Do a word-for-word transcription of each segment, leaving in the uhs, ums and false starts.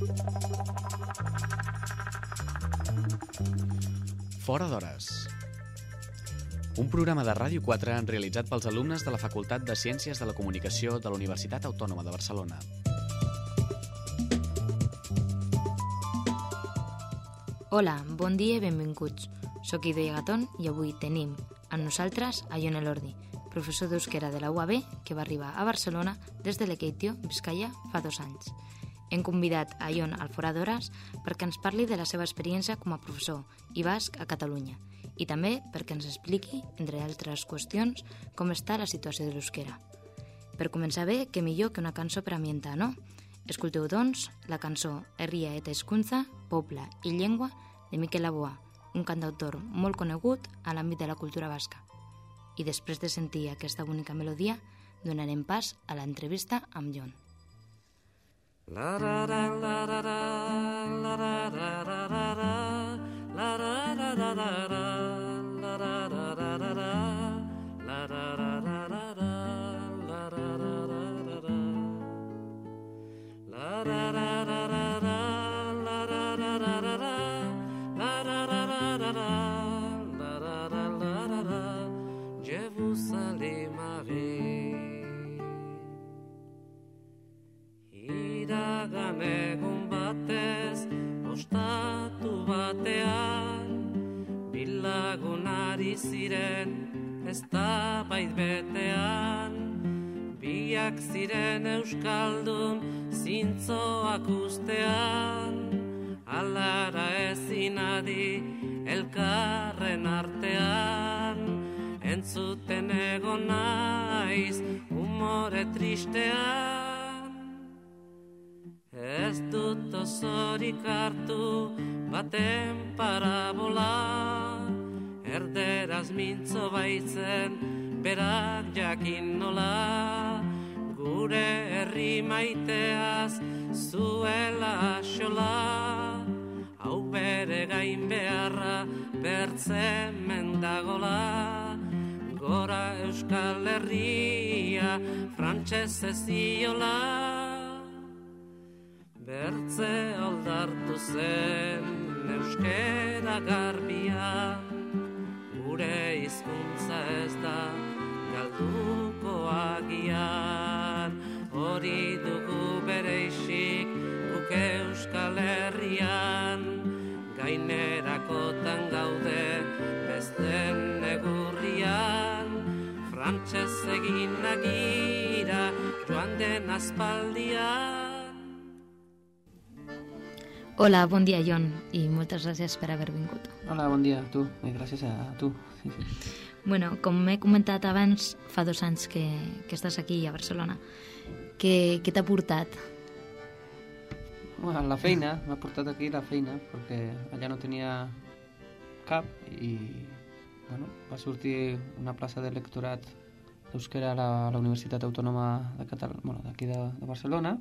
Fora d'hores. Un programa de Ràdio quatre realitzat pels alumnes de la Facultat de Ciències de la Comunicació de la Universitat Autònoma de Barcelona. Hola, bon dia i benvinguts. Soc Idoia Gatón i avui tenim amb nosaltres a Jon Elordi, professor d'Euskera de la U A B que va arribar a Barcelona des de Lekeitio, Biscaia, fa dos anys. Hem convidat a Jon al Fora d'Hores perquè ens parli de la seva experiència com a professor i basc a Catalunya i també perquè ens expliqui, entre altres qüestions, com està la situació de l'euskera. Per començar bé, què millor que una cançó per ambientar, no? Escolteu, doncs, la cançó Herria eta hizkuntza, poble i llengua de Mikel Laboa, un cantautor molt conegut a l'àmbit de la cultura basca. I després de sentir aquesta bonica melodia, donarem pas a l'entrevista amb Jon. La ra ra la ra ra la ra ra ra ra ra la ra ra ra ra ra la ra ra ra ra ra la ra ra ra ra ra la ra ra ra ra ra la ra ra ra ra ra la ra ra ra ra ra la ra ra ra ra ra la ra ra ra ra ra Jerusalem iragan egun batez, ostatu batean, bilagun ari ziren, ez da bait betean, biak ziren euskaldun, zintzoak ustean, alara ezin adi, elkarren artean, entzuten egon naiz, umore tristean, ez dut osorik hartu baten parabola, erderaz mintzo baitzen berak jakin nola, gure herri maiteaz zuela xola, hau bere gain beharra bertzen mendagola, gora Euskal Herria frantsesez ziola. Bertze aldartu zen euskera garbian, gure hizkuntza ez da galduko agian, hori dugu bereizik guk Euskal Herrian, gainerakotan gaude besten negurrian, frantses egin agira joan den aspaldian. Hola, bon dia, Jon, i moltes gràcies per haver vingut. Hola, bon dia a tu, i gràcies a tu. Sí, sí. Bueno, com m'he comentat abans, fa dos anys que, que estàs aquí a Barcelona. Què, què t'ha portat? Bueno, la feina, m'ha portat aquí la feina, perquè allà no tenia cap i bueno, va sortir una plaça de lectorat d'euskera a la, a la Universitat Autònoma de Catalunya, bueno, d'aquí de, de Barcelona,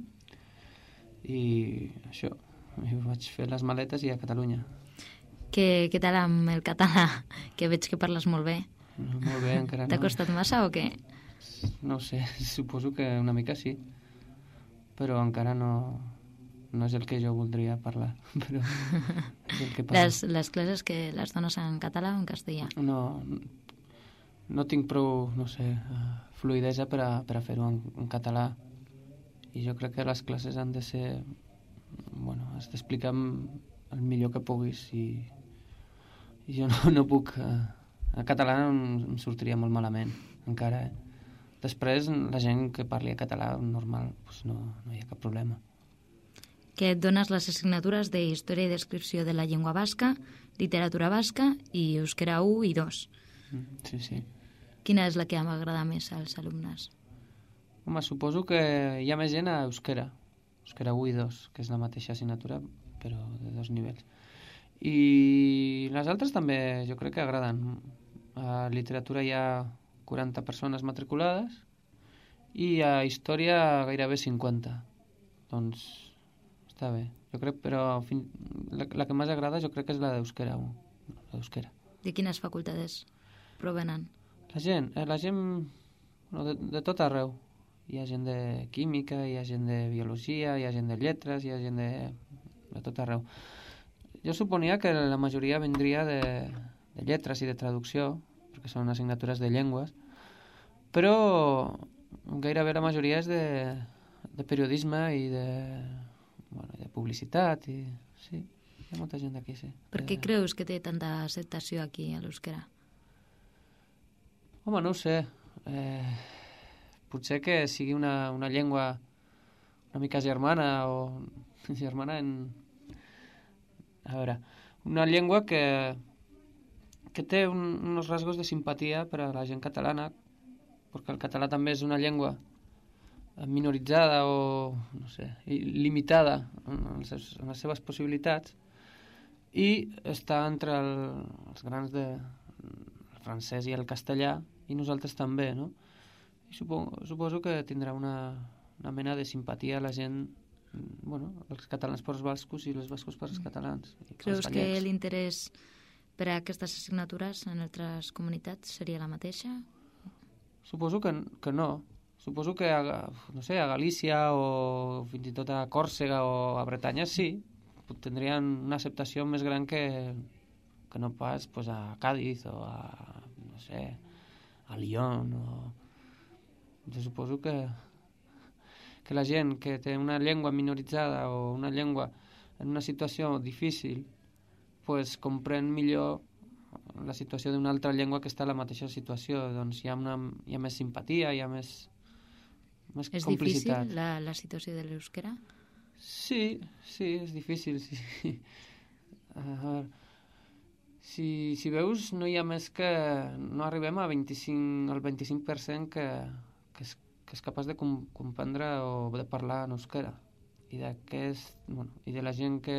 i això, i vaig fer les maletes i a Catalunya. Què, què tal amb el català? Que veig que parles molt bé. No, molt bé, encara no. T'ha costat massa o què? No ho sé, suposo que una mica sí, però encara no, no és el que jo voldria parlar. Però és el que parlo. Les, les classes que les dones en català o en castellà? No, no tinc prou, no sé, fluidesa per a, per a fer-ho en, en català, i jo crec que les classes han de ser... Bueno, has d'explicar el millor que puguis i, i jo no, no puc... Eh, en català em, em sortiria molt malament, encara. Eh? Després, la gent que parli en català normal, doncs no, no hi ha cap problema. Que et dones les assignatures de Història i Descripció de la Llengua Basca, Literatura Basca i Euskera u i dos. Sí, sí. Quina és la que m'agrada més als alumnes? Home, suposo que hi ha més gent a Euskera. Euskera u i dos, que és la mateixa assignatura, però de dos nivells. I les altres també jo crec que agraden. A literatura hi ha quaranta persones matriculades i a història gairebé cinquanta. Doncs està bé. Jo crec, però fin... la, la que més agrada jo crec que és la d'Euskera u. L'Euskera. De quines facultats provenen? La gent, eh, la gent bueno, de, de tot arreu. Hi ha gent de química, hi ha gent de biologia, hi ha gent de lletres, hi ha gent de de tot arreu. Jo suponia que la majoria vindria de, de lletres i de traducció, perquè són assignatures de llengües, però gairebé la majoria és de, de periodisme i de, bueno, de publicitat. I, sí, hi ha molta gent d'aquí, sí. Per què creus que té tanta acceptació aquí a l'euskera? Home, no ho sé. Eh, potser que sigui una, una llengua una mica germana o germana en... A veure, una llengua que, que té un, uns rasgos de simpatia per a la gent catalana, perquè el català també és una llengua minoritzada o, no sé, limitada en, les, en les seves possibilitats, i està entre el, els grans de el francès i el castellà, i nosaltres també, no? I suposo, suposo que tindrà una, una mena de simpatia a la gent, bueno, els catalans per els bascos i els bascos per els catalans. Creus que l'interès per a aquestes assignatures en altres comunitats seria la mateixa? Suposo que, que no. Suposo que a, no sé, a Galícia o fins i tot a Còrsega o a Bretanya sí, tindrien una acceptació més gran que, que no pas pues, a Cádiz o a, no sé, a Lyon o... Jo suposo que, que la gent que té una llengua minoritzada o una llengua en una situació difícil pues, comprèn millor la situació d'una altra llengua que està en la mateixa situació. Doncs hi ha, una, hi ha més simpatia, hi ha més, més és complicitat. És difícil la, la situació de l'euskera? Sí, sí, és difícil. Sí. A veure, si, si veus, no hi ha més que... No arribem a vint-i-cinc, al vint-i-cinc per cent que, que, és, que és capaç de com, comprendre o de parlar en euskera. I, bueno, i de la gent que,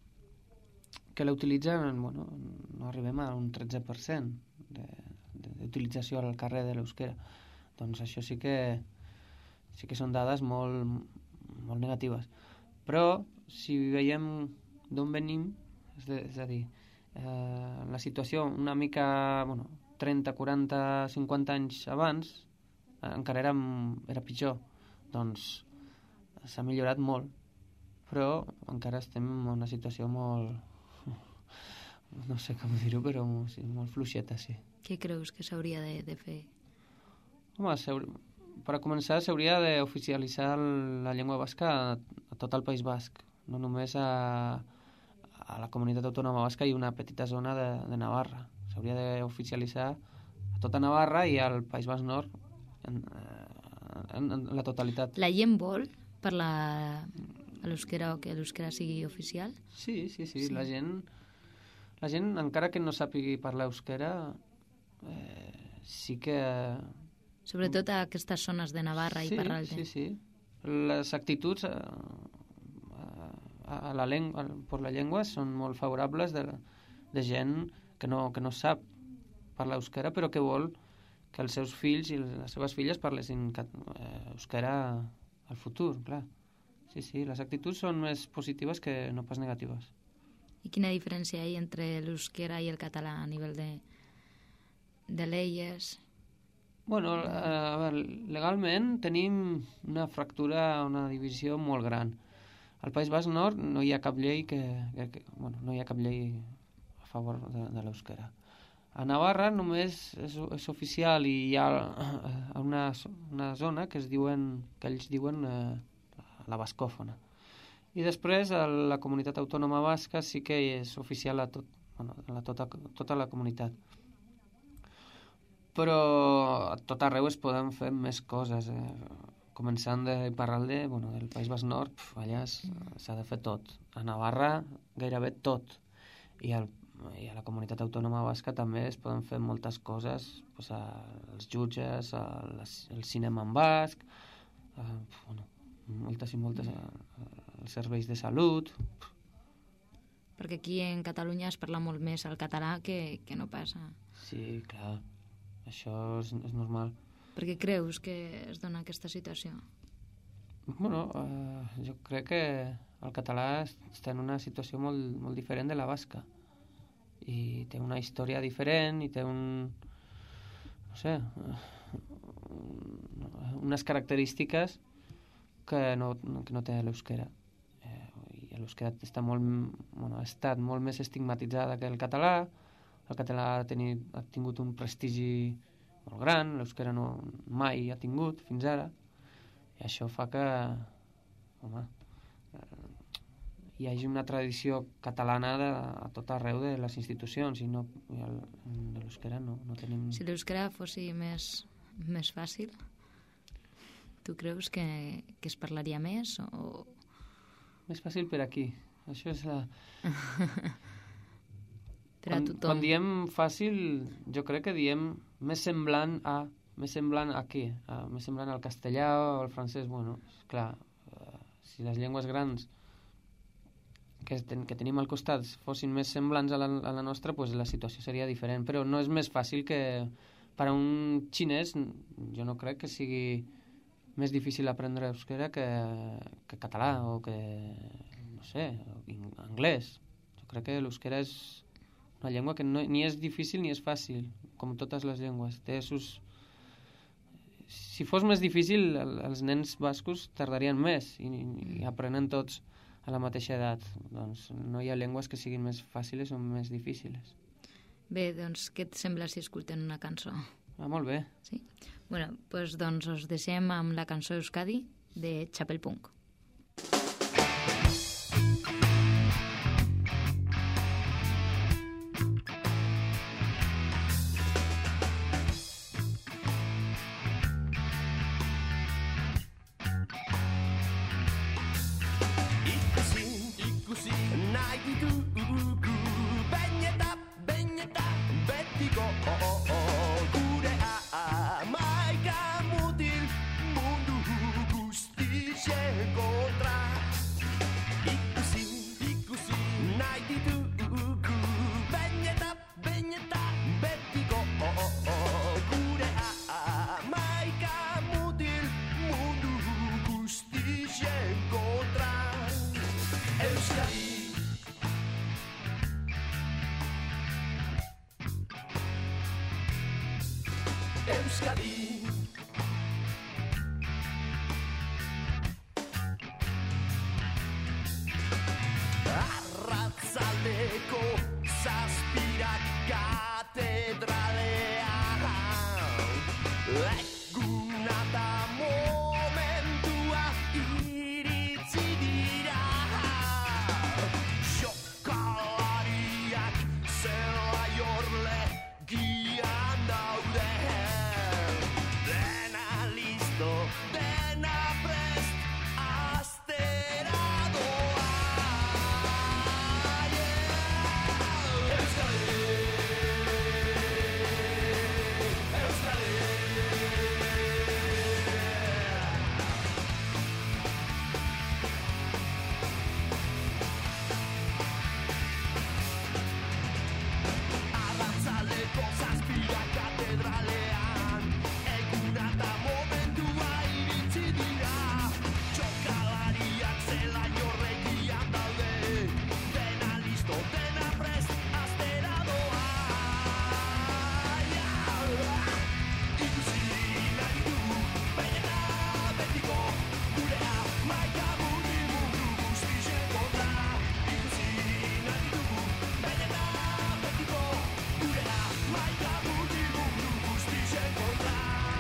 que la utilitzen, bueno, no arribem a un tretze per cent d'utilització al carrer de l'euskera. Doncs això sí que, sí que són dades molt, molt negatives. Però, si veiem d'on venim, és, de, és a dir, eh, la situació una mica, bueno, trenta, quaranta, cinquanta anys abans, eh, encara era, era pitjor. Doncs s'ha millorat molt, però encara estem en una situació molt... No sé com dir-ho, però sí, molt fluixeta, sí. Què creus que s'hauria de, de fer? Home, per a començar, s'hauria d'oficialitzar la llengua basca a, a tot el País Basc, no només a, a la comunitat autònoma basca i una petita zona de, de Navarra. S'hauria d'oficialitzar a tota Navarra i al País Basc Nord en, en, en la totalitat. La gent vol parlar a l'euskera o que l'euskera sigui oficial? Sí, sí, sí, sí. La gent... La gent, encara que no sàpigui parlar euskera, eh, sí que... Sobretot a aquestes zones de Navarra sí, i Parralde. Sí, sí, les actituds a, a, a la llengua, per la llengua són molt favorables de, de gent que no, que no sap parlar euskera, però que vol que els seus fills i les seves filles parlessin euskera al futur, clar. Sí, sí, les actituds són més positives que no pas negatives. I quina diferència hi ha entre l'euskera i el català a nivell de, de leyes? Bueno, a veure, legalment tenim una fractura, una divisió molt gran. Al País Basc Nord no hi ha cap llei que, que, que bueno, no hi ha cap llei a favor de, de l'euskera. A Navarra només és, és oficial i hi ha una, una zona que es diuen, que ells diuen eh, la bascòfona. I després a la comunitat autònoma basca sí que és oficial a, tot, bueno, a tota, tota la comunitat. Però a tot arreu es poden fer més coses. Eh? Començant de Parralde, bueno, del País Basc Nord, pf, allà s'ha de fer tot. A Navarra gairebé tot. I, al, i a la comunitat autònoma basca també es poden fer moltes coses, pues, als jutges, al, al cinema en basc, a, bueno, moltes i moltes, els serveis de salut. Perquè aquí en Catalunya es parla molt més el català que, que no passa. Sí, clar, això és, és normal. Per què creus que es dona aquesta situació? Bueno, eh, jo crec que el català està en una situació molt, molt diferent de la basca. I té una història diferent i té un... no sé... unes característiques que no, que no té l'euskera. Eh, i l'euskera està molt, bueno, ha estat molt més estigmatitzada que el català. El català ha, tenit, ha tingut un prestigi molt gran, l'euskera no, mai ha tingut fins ara, i això fa que, home, hi hagi una tradició catalana de, a tot arreu de les institucions, i no, i el, de l'euskera no, no tenim... Si l'euskera fos més, més fàcil, tu creus que, que es parlaria més? O... Més fàcil per aquí. Això és la... per a quan, tothom. Quan diem fàcil, jo crec que diem més semblant a... Més semblant a què? A, més semblant al castellà o al francès. Bueno, clar, uh, si les llengües grans que, ten, que tenim al costat fossin més semblants a la, a la nostra, pues la situació seria diferent. Però no és més fàcil que... Per a un xinès, jo no crec que sigui més difícil aprendre euskera que, que català o que, no sé, anglès. Jo crec que l'euskera és una llengua que no, ni és difícil ni és fàcil, com totes les llengües. Té sus... Si fos més difícil, els nens bascos tardarien més i, i aprenen tots a la mateixa edat. Doncs no hi ha llengües que siguin més fàcils o més difícils. Bé, doncs què et sembla si escoltem una cançó? Ah, molt bé. Sí? Bueno, pues, doncs us deixem amb la cançó Euskadi de Chapel Punk. Euskadi Arratzaldeko zazpirak katedralean eguna eta momentua iritsi dira xokalariak zela jorle gian daude dena listo, dena prest astera doa yeah. Euskadi Euskadi Arratzaldeko zazpirak katedralean eguna eta momentua iritsi dira txokalariak zela jorrekian daude dena listo, dena prest astera doa ikusi nahi dugu behin eta betiko gure hamaika mugi mundu guztien kontra ikusi nahi dugu behin eta betiko gure hamaika mugi mundu guztien kontra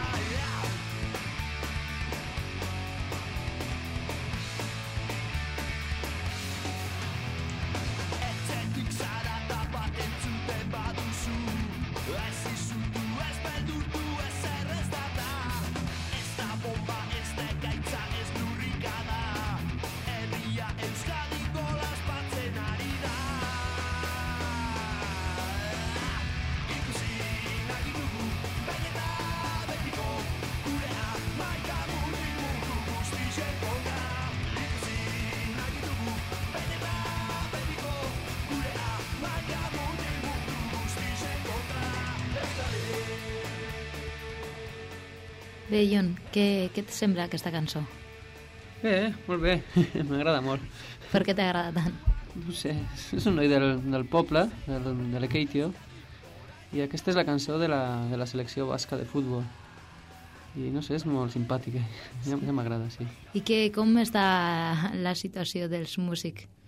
etxetik zara eta bat entzuten baduzu ez izutu, ez beldurtu, ez errez data ez da bomba, ez da gaitza, ez lurrikada herria Euskadiko laspatzen ari da ikusi nahi dugu behin eta betiko gure hamaika mugi mundu guztien kontra ikusi nahi dugu behin eta betiko gure hamaika mugi mundu guztien kontra Euskadi Bé, Jon, què, què et sembla aquesta cançó? Bé, molt bé. M'agrada molt. Per què t'agrada tant? No sé, és un noi del, del poble, del, de l'Ekeitio, i aquesta és la cançó de la, de la selecció basca de futbol. I no sé, és molt simpàtica. Ja, ja m'agrada, sí. I que, com està la situació dels músics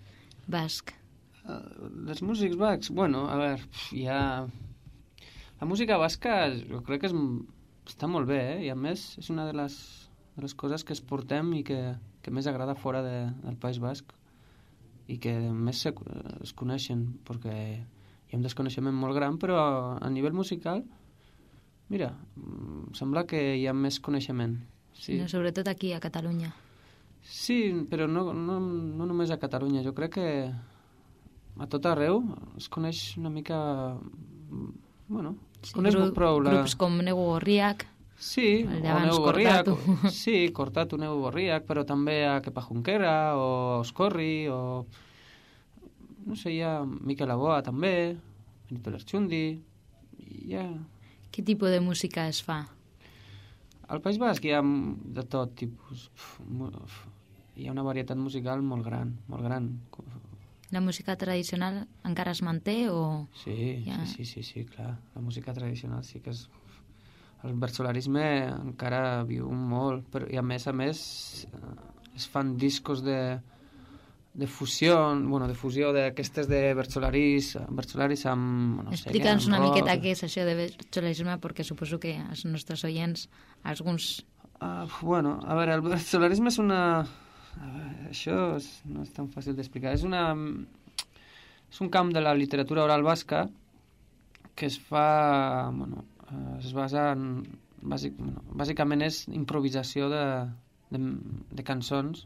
basc? Uh, dels músics bascs, bueno, a veure, hi ha... La música basca jo crec que és, està molt bé, eh? I a més és una de les, de les coses que exportem i que, que més agrada fora de, del País Basc i que més se, es coneixen, perquè hi ha un desconeixement molt gran, però a nivell musical, mira, sembla que hi ha més coneixement. Sí. No, sobretot aquí, a Catalunya. Sí, però no, no, no només a Catalunya. Jo crec que a tot arreu es coneix una mica... Bueno, es Sí, coneix gru prou la... grups com Neu Gorriac. Sí, el o d'abans, Neu Gorriac. Cortatu. Sí, Cortatu, Neu Gorriac, però també a Kepa Junquera, o Oscorri, o... No sé, hi ha Miquel Aboa també, Benito Lerchundi, hi ha... Quin tipus de música es fa? Al País Basc hi ha de tot tipus. Hi ha una varietat musical molt gran, molt gran. La música tradicional encara es manté o...? Sí, ja... sí, sí, sí, sí, clar. La música tradicional sí que és... El versolarisme encara viu molt, però, i a més a més es fan discos de, de fusió, bueno, de fusió d'aquestes de versolaris, versolaris amb... No Explica'ns sé, una rock. miqueta què és això de versolarisme, perquè suposo que els nostres oients, alguns... Uh, bueno, a veure, el versolarisme és una... A veure, això és, no és tan fàcil d'explicar. És una... És un camp de la literatura oral basca que es fa... Bueno, es basa en... Bàsic, bueno, bàsicament és improvisació de, de, de cançons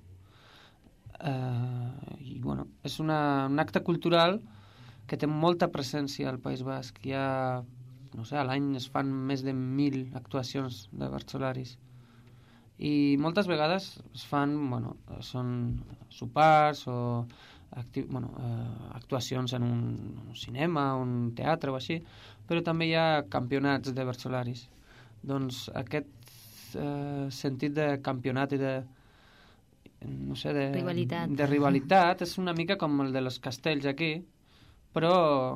eh, i bueno, és una, un acte cultural que té molta presència al País Basc. Hi ha, no sé, a l'any es fan més de mil actuacions de versolaris i moltes vegades es fan, bueno, són sopars o acti bueno, eh, actuacions en un, un cinema, un teatre o així, però també hi ha campionats de versolaris. Doncs aquest eh, sentit de campionat i de, no sé, de rivalitat. de rivalitat és una mica com el de los castells aquí, però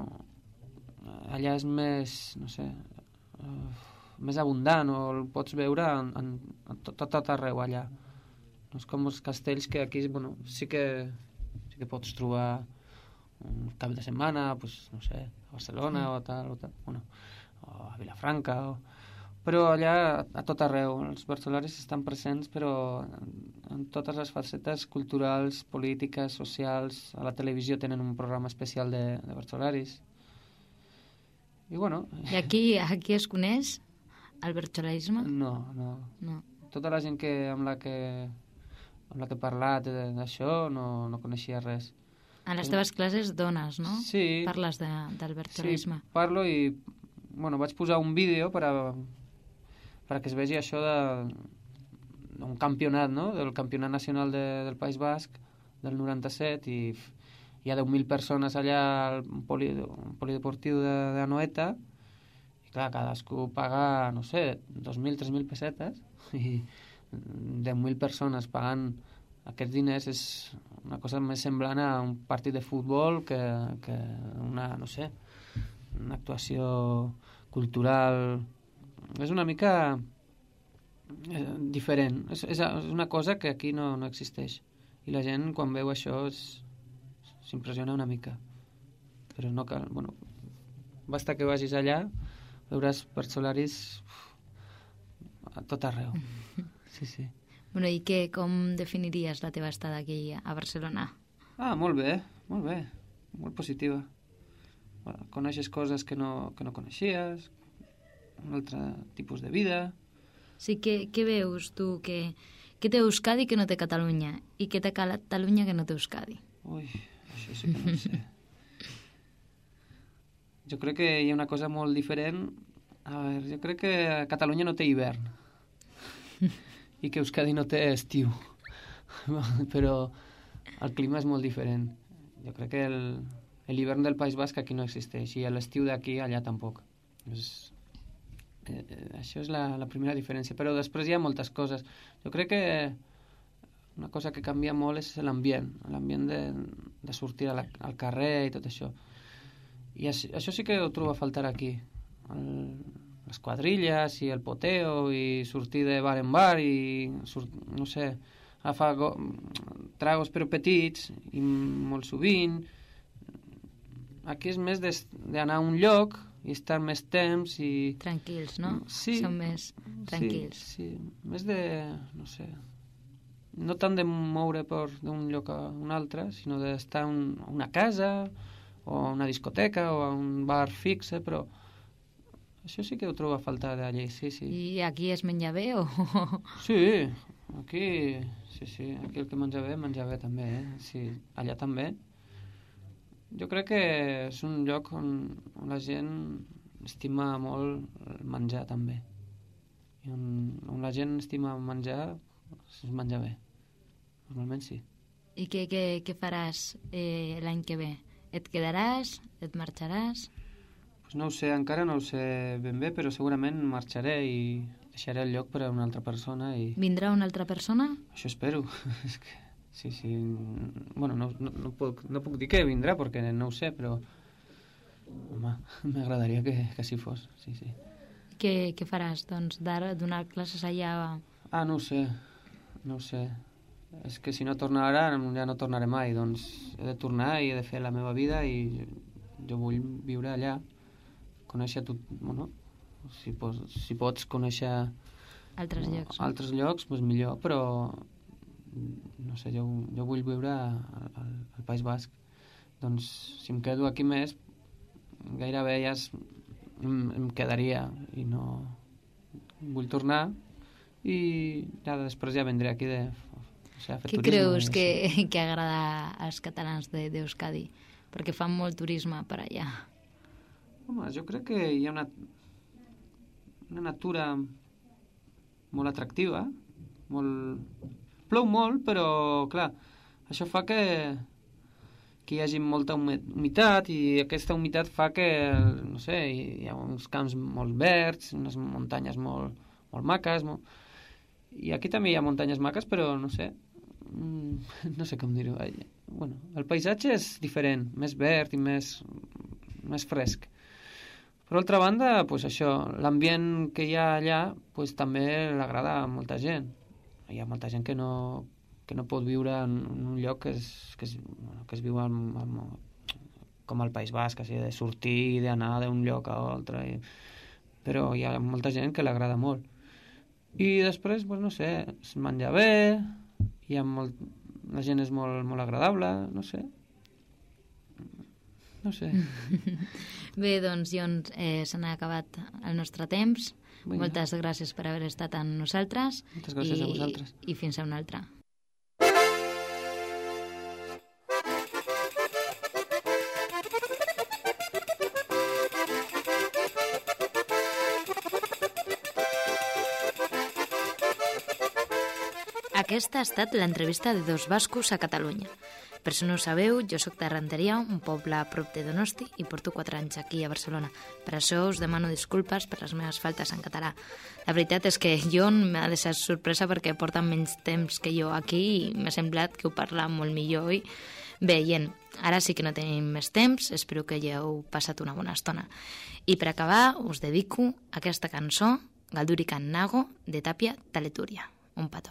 allà és més, no sé, eh, més abundant, o el pots veure en, en, en tot, tot arreu allà. No és com els castells que aquí, bueno, sí que sí que pots trobar un cap de setmana, pues, no sé, a Barcelona mm. o tal, o tal, bueno, o a Vilafranca, o... però allà a tot arreu els versolaris estan presents, però en, en totes les facetes culturals, polítiques, socials. A la televisió tenen un programa especial de, de versolaris i bueno... I aquí, aquí es coneix el versolarisme? No, no, no. Tota la gent que, amb la que amb la que he parlat d'això no, no coneixia res. A les teves classes dones, no? Sí. Parles de, del versolarisme. Sí, parlo i bueno, vaig posar un vídeo per a, per a que es vegi això de d'un campionat, no? Del campionat nacional de, del País Basc del noranta-set i hi ha deu mil persones allà al poli, polideportiu de, de Anoeta i clar, cadascú paga, no sé, dos mil, tres mil pessetes i deu mil persones pagant aquests diners és una cosa més semblant a un partit de futbol que, que una, no sé, una actuació cultural. És una mica eh, diferent. És, és una cosa que aquí no, no existeix. I la gent, quan veu això, s'impressiona una mica. Però no cal... Bueno, basta que vagis allà, veuràs versolaris a tot arreu. Sí, sí. Bueno, i què, com definiries la teva estada aquí a Barcelona? Ah, molt bé, molt bé. Molt positiva. Bueno, coneixes coses que no, que no coneixies, un altre tipus de vida. Sí, què, què veus tu? Que, què té Euskadi que no té Catalunya? I què té Catalunya que no té Euskadi? Ui, això sí que no ho sé. Jo crec que hi ha una cosa molt diferent. A veure, jo crec que Catalunya no té hivern. I que Euskadi no té estiu. Però el clima és molt diferent. Jo crec que l'hivern del País Basc aquí no existeix i l'estiu d'aquí allà tampoc. És, eh, això és la, la primera diferència. Però després hi ha moltes coses. Jo crec que una cosa que canvia molt és l'ambient. L'ambient de, de sortir la, al carrer i tot això. I això, això sí que ho trobo a faltar aquí. El, les quadrilles i el poteo i sortir de bar en bar i, surt, no sé, agafar go... tragos però petits i molt sovint. Aquí és més d'anar a un lloc i estar més temps i... Tranquils, no? Sí. Són més tranquils. Sí, sí. Més de... no sé... No tant de moure per d'un lloc a un altre, sinó d'estar a un, una casa o a una discoteca o a un bar fixe, però això sí que ho trobo a faltar d'allí, sí, sí. I aquí es menja bé o...? Sí, aquí... Sí, sí, aquí el que menja bé, menja bé també, eh? Sí, allà també. Jo crec que és un lloc on, on la gent estima molt el menjar també. I on, on la gent estima menjar, es menja bé. Normalment sí. I què, què, què faràs eh, l'any que ve? Et quedaràs? Et marxaràs? Pues no ho sé, encara no ho sé ben bé, però segurament marxaré i deixaré el lloc per a una altra persona. I... Vindrà una altra persona? Això espero. És que, sí, sí. Bueno, no, no, no, puc, no puc dir que vindrà perquè no ho sé, però home, m'agradaria que, que així fos. Sí, sí. Què, què faràs, doncs, d'ara, donar classes allà? Ah, no ho sé, no ho sé. És que si no torno ara ja no tornaré mai, doncs he de tornar i he de fer la meva vida i jo vull viure allà, conèixer tot, bueno, si pots, si pots conèixer altres llocs, no? altres llocs, doncs millor, però no sé, jo, jo vull viure al, al, al País Basc. Doncs si em quedo aquí més, gairebé ja es, em, em quedaria i no vull tornar i ja després ja vindré aquí de... O sigui, què creus que, que agrada als catalans d'Euskadi? Perquè fan molt turisme per allà. Home, jo crec que hi ha una, una natura molt atractiva, molt... Plou molt, però, clar, això fa que, que hi hagi molta humitat i aquesta humitat fa que, no sé, hi ha uns camps molt verds, unes muntanyes molt, molt maques, molt... i aquí també hi ha muntanyes maques, però, no sé, no sé com dir-ho. Bueno, el paisatge és diferent, més verd i més, més fresc. Per altra banda, pues això, l'ambient que hi ha allà pues, també l'agrada a molta gent. Hi ha molta gent que no, que no pot viure en un lloc que es, que es, bueno, que es viu amb, amb, com al País Basc, així, de sortir i d'anar d'un lloc a l'altre. I... Però hi ha molta gent que l'agrada molt. I després, pues, no sé, es menja bé, hi ha molt... la gent és molt, molt agradable, no sé. No sé. Bé, doncs, Jon, eh, se n'ha acabat el nostre temps. Vinga. Moltes gràcies per haver estat amb nosaltres. Moltes gràcies i, a vosaltres. I fins a una altra. Aquesta ha estat l'entrevista de Dos Bascos a Catalunya. Per si no ho sabeu, jo sóc de Renteria, un poble a prop de Donosti, i porto quatre anys aquí a Barcelona. Per això us demano disculpes per les meves faltes en català. La veritat és que Jon m'ha deixat sorpresa perquè porta menys temps que jo aquí i m'ha semblat que ho parla molt millor. I... Bé, gent, ara sí que no tenim més temps, espero que hagueu passat una bona estona. I per acabar, us dedico aquesta cançó, Galdurikan Nago, de Tapia Taleturia. Un petó.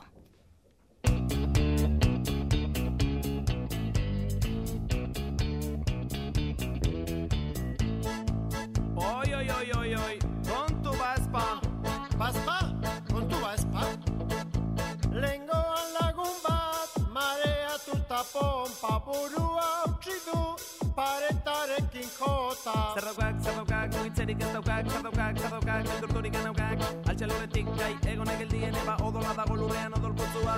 Oi, oi, oi, oi, oi, con tu Vespa. Vespa? Con tu Vespa? Lengoan lagun bat, marea tuta pompa, burua utzi du, paretarekin jota. Zer daukak, zer daukak, nuitzerik ez daukak, zer daukak, zer daukak, enturturik enaukak, altxaloretik gai, egonek eldien eba, odola dago lurrean odolputzua.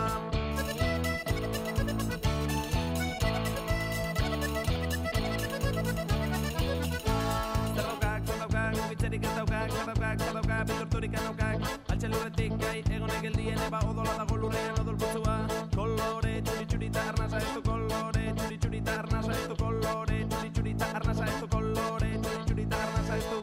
Nuitzerik ez daukak, zer daukak, zer daukak, enturturik enaukak, altxaloretik gai, egonek eldien eba, odola dago lurrean odolputzua. Kolore, txuri txurita, arnasa ez du kolore, txuri txurita, arnasa ez du kolore, txuri txurita, arnasa ez du kolore, txuri txurita, arnasa ez du.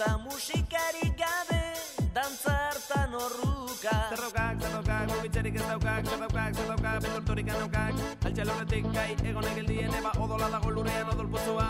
eta musikarik gabe dantzartan horruka. Zer daukak, zer daukak, mugitzerik ez daukak, zer daukak, zer daukak, betorturik anaukak. Altxaloretik gai egonek eldien eba odola dago lurean odol pozua.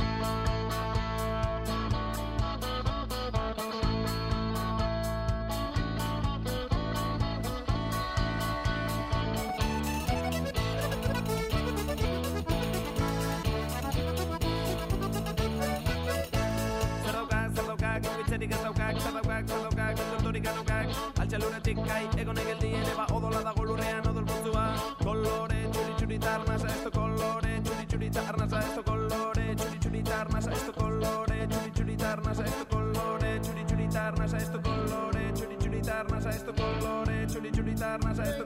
Mugitzerik ez daukak, zer daukak, zer daukak, betorturik anaukak. Altxaloretik gai egonek eldien eba odola dago lurean odol pozua. Kolore, txuri txurita arnasa, esto kolore, txuri txurita arnasa, esto kolore, txuri txurita arnasa, esto kolore, txuri txurita arnasa, esto kolore, txuri txurita arnasa, esto kolore, txuri txurita arnasa, esto kolore, txuri txurita arnasa, esto